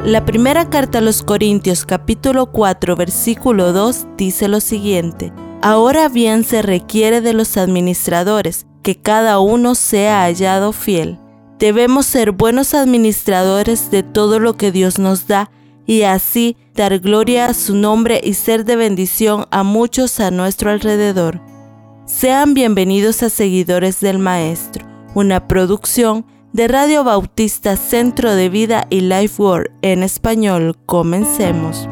La primera carta a los Corintios, capítulo 4, versículo 2, dice lo siguiente: Ahora bien se requiere de los administradores, que cada uno sea hallado fiel. Debemos ser buenos administradores de todo lo que Dios nos da, y así dar gloria a su nombre y ser de bendición a muchos a nuestro alrededor. Sean bienvenidos a Seguidores del Maestro, una producción de Radio Bautista Centro de Vida y Life Word en español. Comencemos.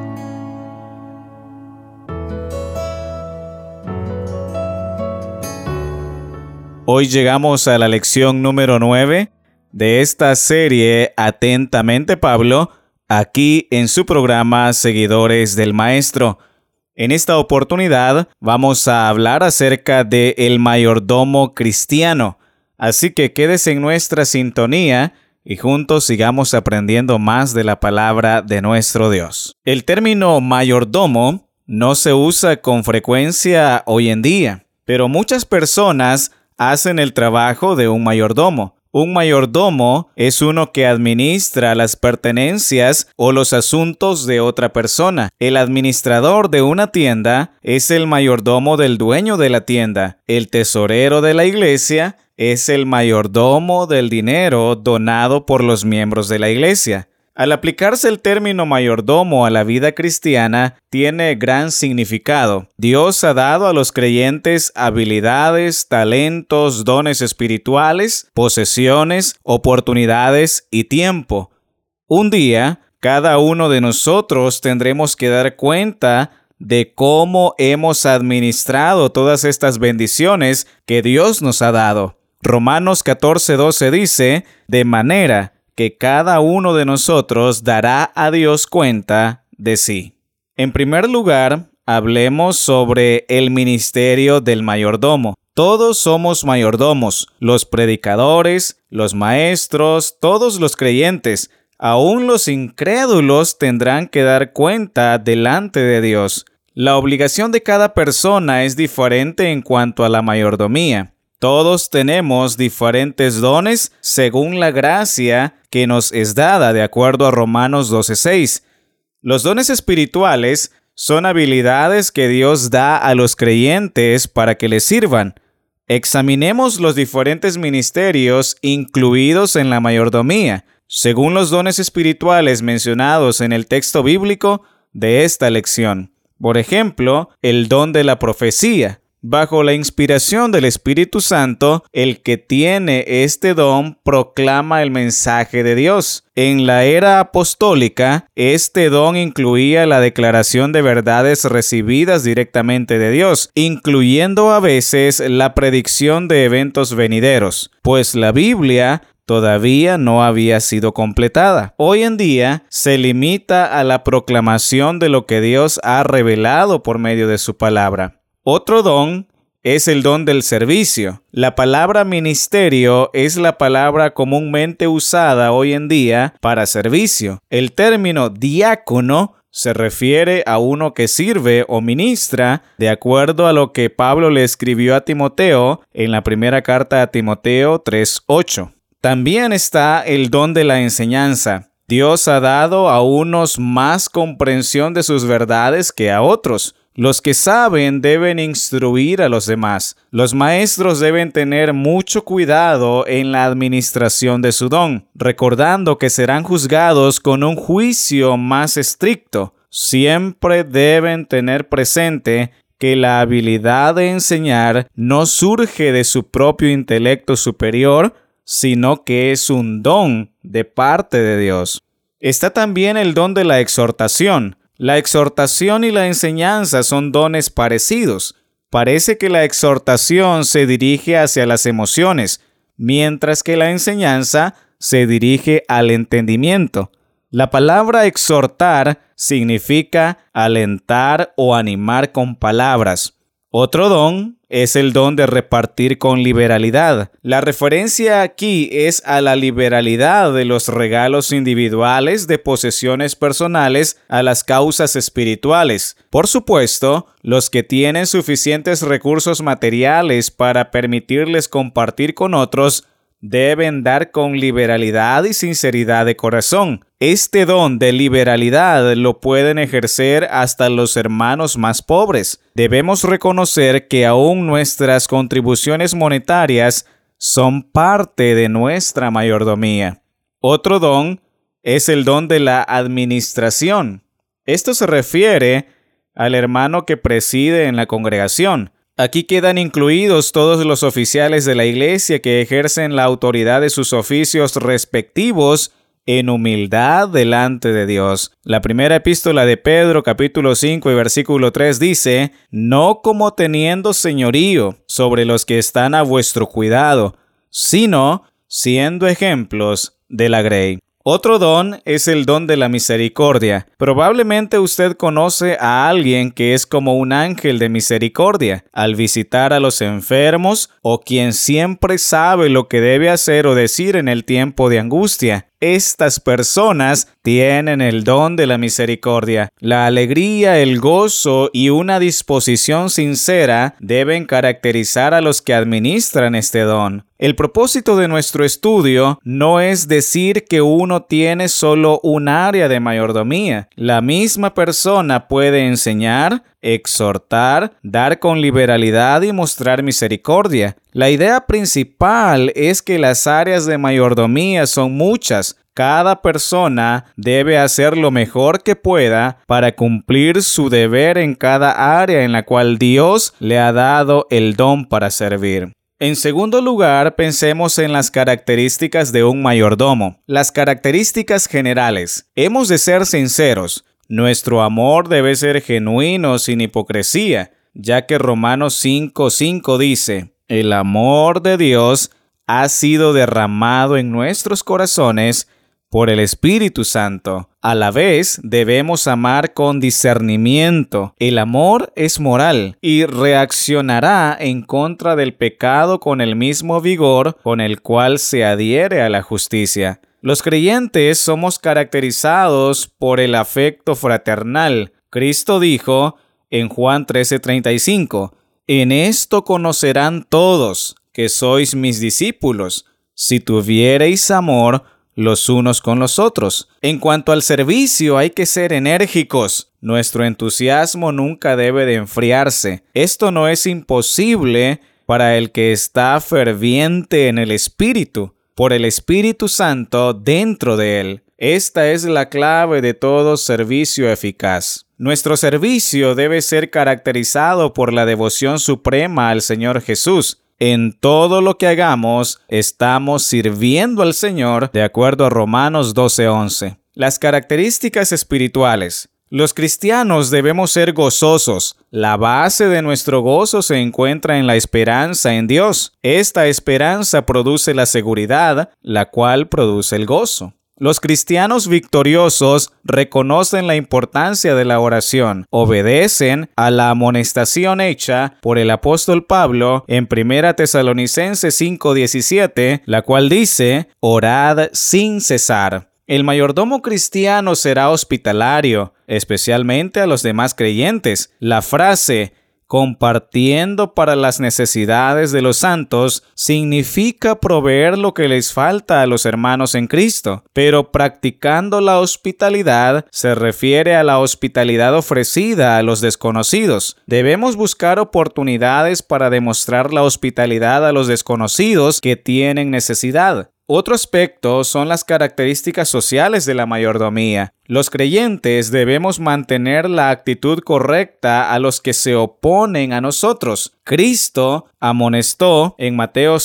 Hoy llegamos a la lección número 9 de esta serie Atentamente Pablo, aquí en su programa Seguidores del Maestro. En esta oportunidad vamos a hablar acerca de el mayordomo cristiano. Así que quédese en nuestra sintonía y juntos sigamos aprendiendo más de la palabra de nuestro Dios. El término mayordomo no se usa con frecuencia hoy en día, pero muchas personas hacen el trabajo de un mayordomo. Un mayordomo es uno que administra las pertenencias o los asuntos de otra persona. El administrador de una tienda es el mayordomo del dueño de la tienda. El tesorero de la iglesia es el mayordomo del dinero donado por los miembros de la iglesia. Al aplicarse el término mayordomo a la vida cristiana, tiene gran significado. Dios ha dado a los creyentes habilidades, talentos, dones espirituales, posesiones, oportunidades y tiempo. Un día, cada uno de nosotros tendremos que dar cuenta de cómo hemos administrado todas estas bendiciones que Dios nos ha dado. Romanos 14:12 dice, de manera que cada uno de nosotros dará a Dios cuenta de sí. En primer lugar, hablemos sobre el ministerio del mayordomo. Todos somos mayordomos, los predicadores, los maestros, todos los creyentes. Aún los incrédulos tendrán que dar cuenta delante de Dios. La obligación de cada persona es diferente en cuanto a la mayordomía. Todos tenemos diferentes dones según la gracia que nos es dada, de acuerdo a Romanos 12:6. Los dones espirituales son habilidades que Dios da a los creyentes para que les sirvan. Examinemos los diferentes ministerios incluidos en la mayordomía, según los dones espirituales mencionados en el texto bíblico de esta lección. Por ejemplo, el don de la profecía. Bajo la inspiración del Espíritu Santo, el que tiene este don proclama el mensaje de Dios. En la era apostólica, este don incluía la declaración de verdades recibidas directamente de Dios, incluyendo a veces la predicción de eventos venideros, pues la Biblia todavía no había sido completada. Hoy en día se limita a la proclamación de lo que Dios ha revelado por medio de su palabra. Otro don es el don del servicio. La palabra ministerio es la palabra comúnmente usada hoy en día para servicio. El término diácono se refiere a uno que sirve o ministra, de acuerdo a lo que Pablo le escribió a Timoteo en la primera carta a Timoteo 3:8. También está el don de la enseñanza. Dios ha dado a unos más comprensión de sus verdades que a otros. Los que saben deben instruir a los demás. Los maestros deben tener mucho cuidado en la administración de su don, recordando que serán juzgados con un juicio más estricto. Siempre deben tener presente que la habilidad de enseñar no surge de su propio intelecto superior, sino que es un don de parte de Dios. Está también el don de la exhortación. La exhortación y la enseñanza son dones parecidos. Parece que la exhortación se dirige hacia las emociones, mientras que la enseñanza se dirige al entendimiento. La palabra exhortar significa alentar o animar con palabras. Otro don es el don de repartir con liberalidad. La referencia aquí es a la liberalidad de los regalos individuales de posesiones personales a las causas espirituales. Por supuesto, los que tienen suficientes recursos materiales para permitirles compartir con otros deben dar con liberalidad y sinceridad de corazón. Este don de liberalidad lo pueden ejercer hasta los hermanos más pobres. Debemos reconocer que aún nuestras contribuciones monetarias son parte de nuestra mayordomía. Otro don es el don de la administración. Esto se refiere al hermano que preside en la congregación. Aquí quedan incluidos todos los oficiales de la iglesia que ejercen la autoridad de sus oficios respectivos en humildad delante de Dios. La primera epístola de Pedro, capítulo 5 y versículo 3 dice: no como teniendo señorío sobre los que están a vuestro cuidado, sino siendo ejemplos de la grey. Otro don es el don de la misericordia. Probablemente usted conoce a alguien que es como un ángel de misericordia al visitar a los enfermos, o quien siempre sabe lo que debe hacer o decir en el tiempo de angustia. Estas personas tienen el don de la misericordia. La alegría, el gozo y una disposición sincera deben caracterizar a los que administran este don. El propósito de nuestro estudio no es decir que uno tiene solo un área de mayordomía. La misma persona puede enseñar, exhortar, dar con liberalidad y mostrar misericordia. La idea principal es que las áreas de mayordomía son muchas. Cada persona debe hacer lo mejor que pueda para cumplir su deber en cada área en la cual Dios le ha dado el don para servir. En segundo lugar, pensemos en las características de un mayordomo. Las características generales. Hemos de ser sinceros. Nuestro amor debe ser genuino, sin hipocresía, ya que Romanos 5:5 dice: el amor de Dios ha sido derramado en nuestros corazones por el Espíritu Santo. A la vez, debemos amar con discernimiento. El amor es moral y reaccionará en contra del pecado con el mismo vigor con el cual se adhiere a la justicia. Los creyentes somos caracterizados por el afecto fraternal. Cristo dijo en Juan 13:35: en esto conocerán todos que sois mis discípulos, si tuviereis amor los unos con los otros. En cuanto al servicio, hay que ser enérgicos. Nuestro entusiasmo nunca debe de enfriarse. Esto no es imposible para el que está ferviente en el Espíritu, por el Espíritu Santo dentro de él. Esta es la clave de todo servicio eficaz. Nuestro servicio debe ser caracterizado por la devoción suprema al Señor Jesús. En todo lo que hagamos, estamos sirviendo al Señor, de acuerdo a Romanos 12:11. Las características espirituales. Los cristianos debemos ser gozosos. La base de nuestro gozo se encuentra en la esperanza en Dios. Esta esperanza produce la seguridad, la cual produce el gozo. Los cristianos victoriosos reconocen la importancia de la oración, obedecen a la amonestación hecha por el apóstol Pablo en 1 Tesalonicenses 5:17, la cual dice: orad sin cesar. El mayordomo cristiano será hospitalario, especialmente a los demás creyentes. La frase compartiendo para las necesidades de los santos significa proveer lo que les falta a los hermanos en Cristo, pero practicando la hospitalidad se refiere a la hospitalidad ofrecida a los desconocidos. Debemos buscar oportunidades para demostrar la hospitalidad a los desconocidos que tienen necesidad. Otro aspecto son las características sociales de la mayordomía. Los creyentes debemos mantener la actitud correcta a los que se oponen a nosotros. Cristo amonestó en Mateo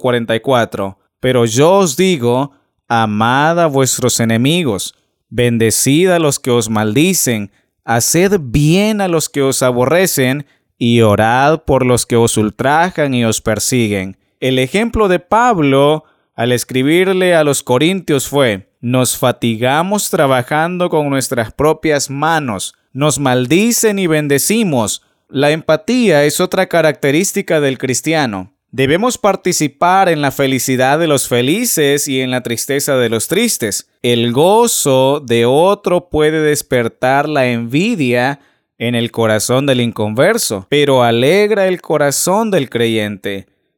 5:44: pero yo os digo, amad a vuestros enemigos, bendecid a los que os maldicen, haced bien a los que os aborrecen, y orad por los que os ultrajan y os persiguen. El ejemplo de Pablo al escribirle a los corintios fue: nos fatigamos trabajando con nuestras propias manos, nos maldicen y bendecimos. La empatía es otra característica del cristiano. Debemos participar en la felicidad de los felices y en la tristeza de los tristes. El gozo de otro puede despertar la envidia en el corazón del inconverso, pero alegra el corazón del creyente.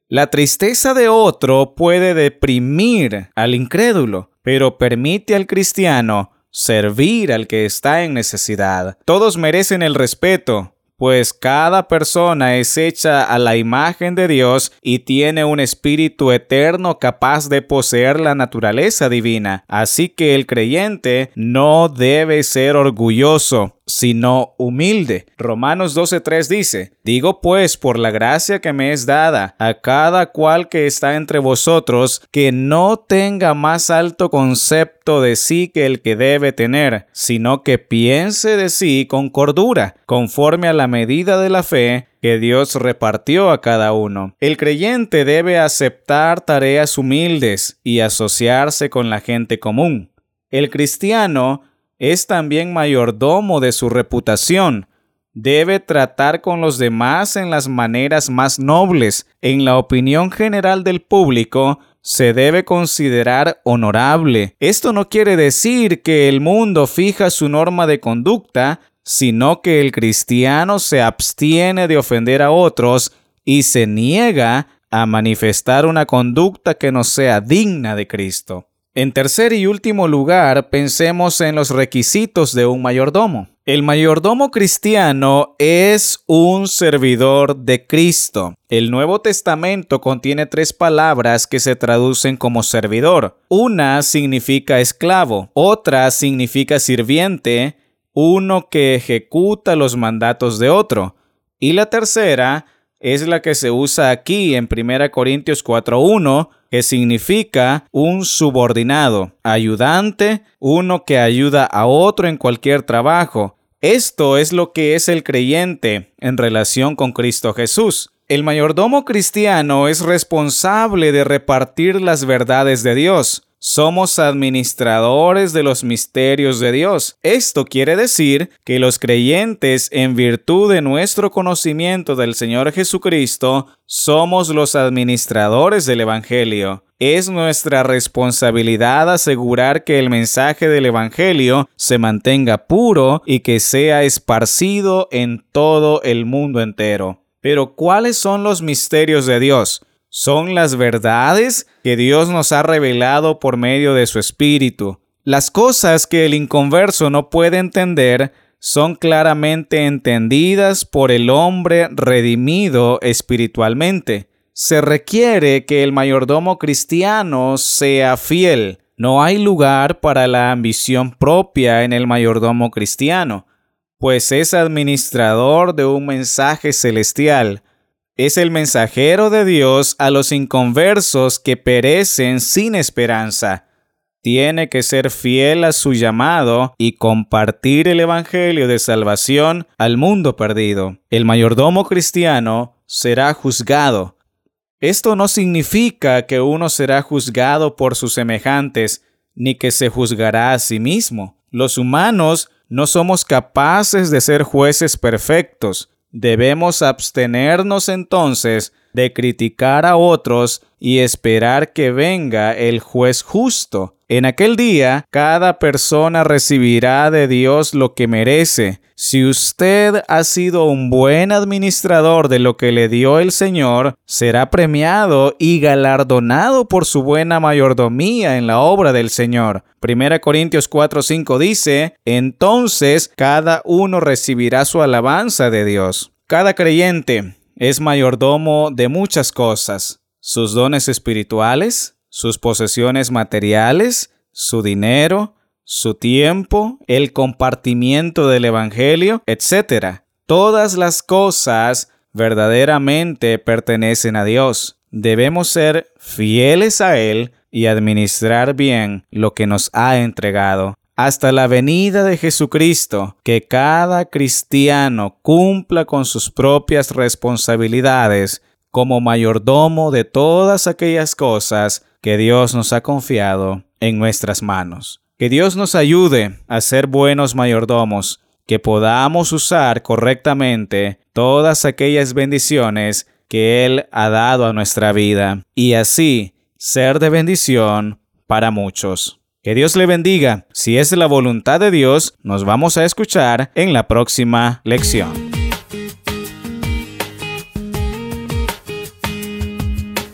La tristeza de otro puede deprimir al incrédulo, pero permite al cristiano servir al que está en necesidad. Todos merecen el respeto, pues cada persona es hecha a la imagen de Dios y tiene un espíritu eterno capaz de poseer la naturaleza divina. Así que el creyente no debe ser orgulloso, sino humilde. Romanos 12:3 dice: Digo pues, por la gracia que me es dada, a cada cual que está entre vosotros, que no tenga más alto concepto de sí que el que debe tener, sino que piense de sí con cordura, conforme a la medida de la fe que Dios repartió a cada uno. El creyente debe aceptar tareas humildes y asociarse con la gente común. El cristiano es también mayordomo de su reputación. Debe tratar con los demás en las maneras más nobles. En la opinión general del público, se debe considerar honorable. Esto no quiere decir que el mundo fija su norma de conducta, sino que el cristiano se abstiene de ofender a otros y se niega a manifestar una conducta que no sea digna de Cristo. En tercer y último lugar, pensemos en los requisitos de un mayordomo. El mayordomo cristiano es un servidor de Cristo. El Nuevo Testamento contiene 3 palabras que se traducen como servidor. Una significa esclavo, otra significa sirviente, uno que ejecuta los mandatos de otro, y la tercera es la que se usa aquí en 1 Corintios 4:1, que significa un subordinado, ayudante, uno que ayuda a otro en cualquier trabajo. Esto es lo que es el creyente en relación con Cristo Jesús. El mayordomo cristiano es responsable de repartir las verdades de Dios. Somos administradores de los misterios de Dios. Esto quiere decir que los creyentes, en virtud de nuestro conocimiento del Señor Jesucristo, somos los administradores del Evangelio. Es nuestra responsabilidad asegurar que el mensaje del Evangelio se mantenga puro y que sea esparcido en todo el mundo entero. Pero, ¿cuáles son los misterios de Dios? Son las verdades que Dios nos ha revelado por medio de su Espíritu. Las cosas que el inconverso no puede entender son claramente entendidas por el hombre redimido espiritualmente. Se requiere que el mayordomo cristiano sea fiel. No hay lugar para la ambición propia en el mayordomo cristiano, pues es administrador de un mensaje celestial. Es el mensajero de Dios a los inconversos que perecen sin esperanza. Tiene que ser fiel a su llamado y compartir el evangelio de salvación al mundo perdido. El mayordomo cristiano será juzgado. Esto no significa que uno será juzgado por sus semejantes, ni que se juzgará a sí mismo. Los humanos no somos capaces de ser jueces perfectos. Debemos abstenernos entonces de criticar a otros y esperar que venga el juez justo. En aquel día, cada persona recibirá de Dios lo que merece. Si usted ha sido un buen administrador de lo que le dio el Señor, será premiado y galardonado por su buena mayordomía en la obra del Señor. 1 Corintios 4:5 dice: entonces cada uno recibirá su alabanza de Dios. Cada creyente es mayordomo de muchas cosas: sus dones espirituales, sus posesiones materiales, su dinero, su tiempo, el compartimiento del evangelio, etc. Todas las cosas verdaderamente pertenecen a Dios. Debemos ser fieles a Él y administrar bien lo que nos ha entregado. Hasta la venida de Jesucristo, que cada cristiano cumpla con sus propias responsabilidades como mayordomo de todas aquellas cosas que Dios nos ha confiado en nuestras manos. Que Dios nos ayude a ser buenos mayordomos, que podamos usar correctamente todas aquellas bendiciones que Él ha dado a nuestra vida y así ser de bendición para muchos. Que Dios le bendiga. Si es la voluntad de Dios, nos vamos a escuchar en la próxima lección.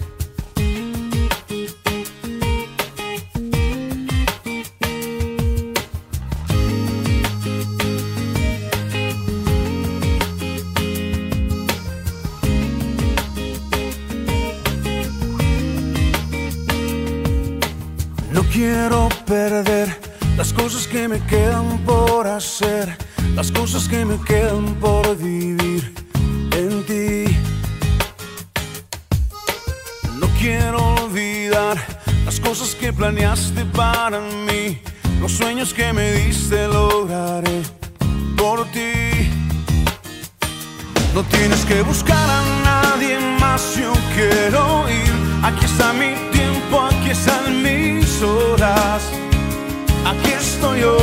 No quiero perder las cosas que me quedan por hacer, las cosas que me quedan por vivir en ti. No quiero olvidar las cosas que planeaste para mí, los sueños que me diste lograré por ti. No tienes que buscar a nadie más, yo quiero ir. Aquí está mi tiempo, aquí están mis horas, aquí estoy yo.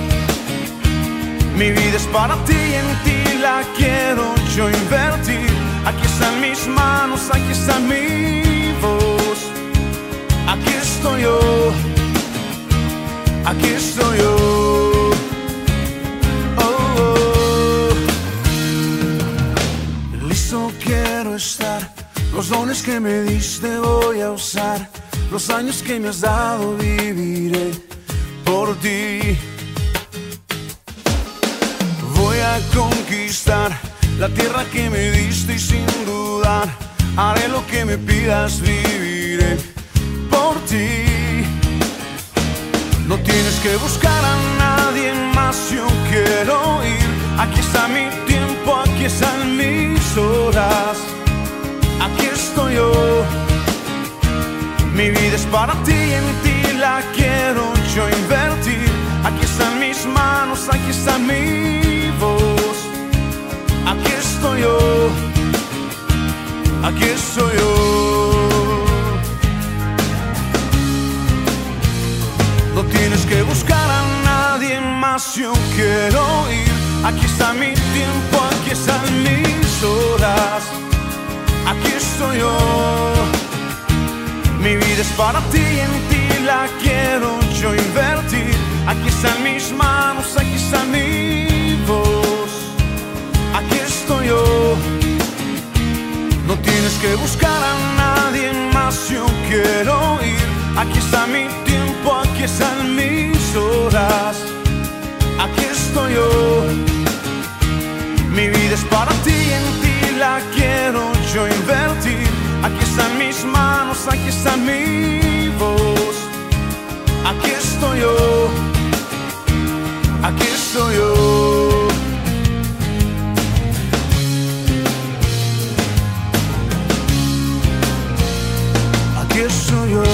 Mi vida es para ti y en ti la quiero yo invertir. Aquí están mis manos, aquí está mi voz, aquí estoy yo, aquí estoy yo. Oh, oh. Listo quiero estar, los dones que me diste voy a usar, los años que me has dado viviré por ti. Voy a conquistar la tierra que me diste y sin dudar haré lo que me pidas, viviré por ti. No tienes que buscar a nadie más, yo quiero ir. Aquí está mi tiempo, aquí están mis horas, aquí estoy yo. Mi vida es para ti y en ti la quiero yo invertir. Aquí están mis manos, aquí está mi voz, aquí estoy yo, aquí estoy yo. No tienes que buscar a nadie más, yo quiero ir. Aquí está mi tiempo, aquí están mis horas, aquí estoy yo. Mi vida es para ti y en ti la quiero yo invertir. Aquí están mis manos, aquí está mi voz, aquí estoy yo. No tienes que buscar a nadie más, yo quiero ir. Aquí está mi tiempo, aquí están mis horas, aquí estoy yo. Mi vida es para ti y en ti la quiero yo invertir. Aquí están mis manos, aquí está mi voz, aquí estoy yo, aquí estoy yo. Aquí estoy yo.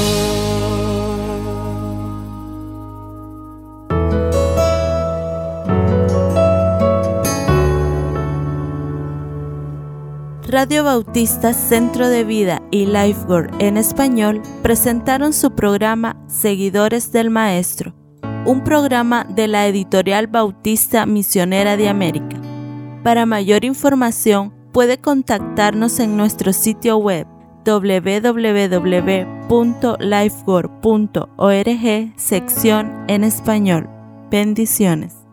Radio Bautista Centro de Vida y Lifeguard en español presentaron su programa Seguidores del Maestro, un programa de la Editorial Bautista Misionera de América. Para mayor información, puede contactarnos en nuestro sitio web www.lifeguard.org, sección en español. Bendiciones.